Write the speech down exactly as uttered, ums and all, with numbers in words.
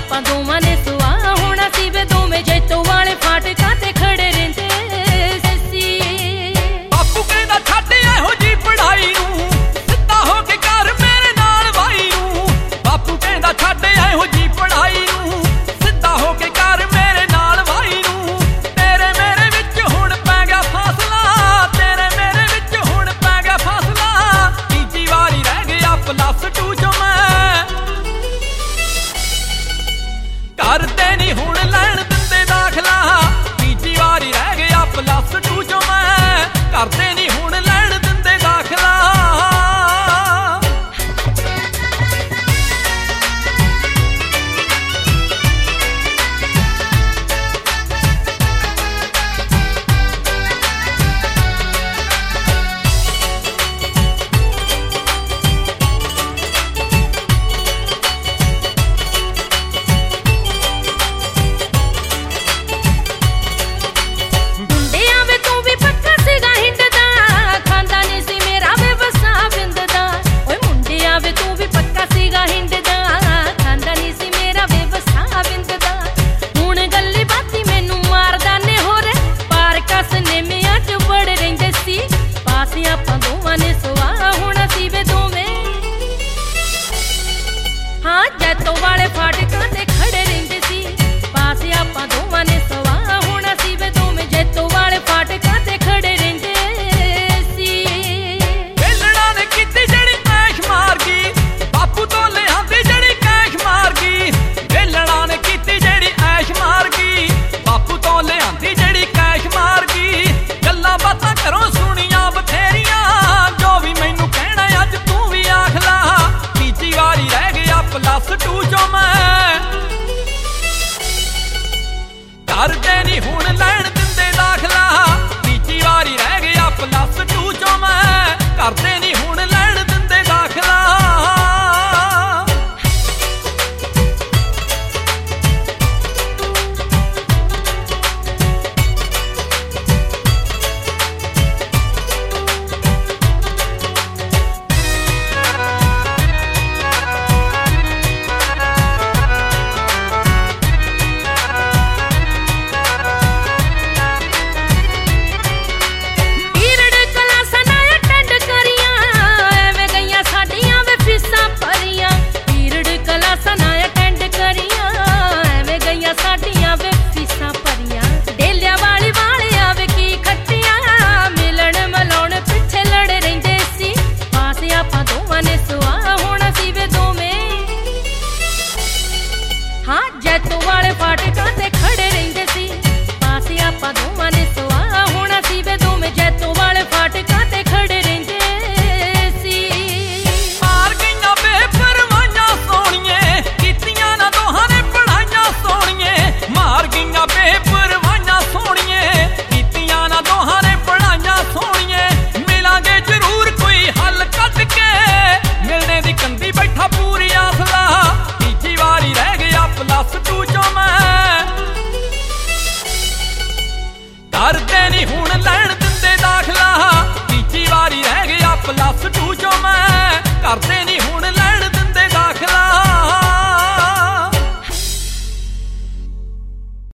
आपां दोवां ने सुआह होना सी वे दोवें जैतों वाले फाटकां ते खड़े रहिंदे सी। बापू कहंदा छड्ड एहो जी पढ़ाई नूं सिद्धा हो के कर मेरे नाल भाई नूं। बापू कहंदा छड्ड एहो जी पढ़ाई नूं सिद्धा हो के कर मेरे नाल भाई नूं। तेरे मेरे विच हुण पै गया फासला, तेरे मेरे विच हुण पै गया फासला। तीजी वारी रह गया प्लस टू जो मैं करदे नी हुण लैण दिंदे दाखला। तीजी वारी रह गया प्लस टू जो मैं करदे नी हुण लैण दिंदे दाखला। हाँ जैतों वाले फाटकां ते खड़े रहिंदे सी, पास आपां दोवां ने सवाह होना सी वे दोवें जैतों वाले फाटकां ते खड़े रहिंदे सी। वेलणा ने कीती जड़ी ऐश मार गई बापू तो लिआंदी जड़ी कैश मार गई। वेलणा ने कीती जड़ी ऐश मार गई बापू तो लिआंदी जड़ी कैश मार गई। गल्लां बातां घरों सुणियां बथेरियां जो भी मैनू कहना अज तू भी आख ला। तीजी वारी रह गया प्लस टू जो मैं करदे नी हुण लैण